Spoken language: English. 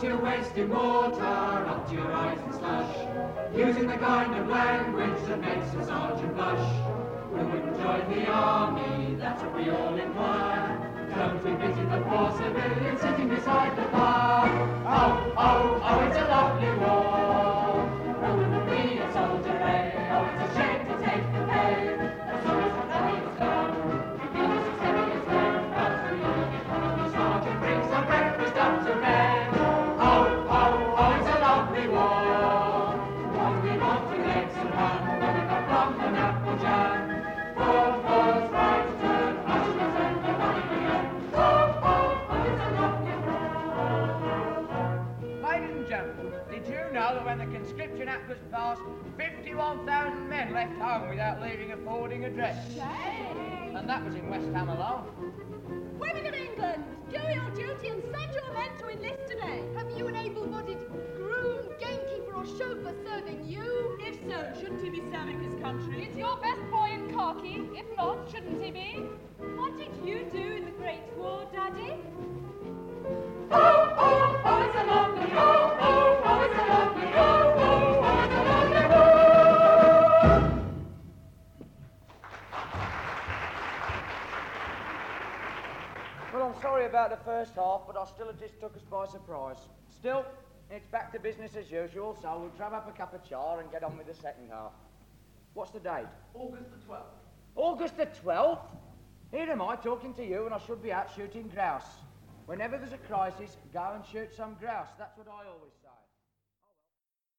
you're wasting water up to your eyes in slush, using the kind of language that makes a sergeant blush. Who wouldn't join the army? That's what we all inquire. Don't we pity the poor civilian sitting beside the fire? Oh, oh, oh, it's a lovely war. Who wouldn't be a soldier, eh? Oh, it's a shame to take the pay. As soon as the day is done, we feel as heavy as lead, but we all get on. The sergeant brings some breakfast up to bed. Oh, oh, oh, it's a lovely war. One we want to legs and run, when we come from an apple jam. Forwards, right turn, ushers and the running again. Oh, oh, oh, it's a lovely war. Ladies and gentlemen, did you know that when the conscription act was passed, 51,000 men left home without leaving a forwarding address? Shame. And that was in West Ham alone. Women of England, do your duty and send your men to enlist today. Have you an able-bodied groom, gamekeeper or chauffeur serving you? If so, shouldn't he be serving his country? Is your best boy in khaki? If not, shouldn't he be? What did you do in the Great War, Daddy? Oh, oh, oh, it's a lovely, oh, oh, oh, it's a lovely, oh, oh, oh, it's a lovely war. Well, I'm sorry about the first half, but I still it just took us by surprise. Still, it's back to business as usual, so we'll grab up a cup of char and get on with the second half. What's the date? August the 12th. August the 12th? Here am I talking to you and I should be out shooting grouse. Whenever there's a crisis, go and shoot some grouse. That's what I always say.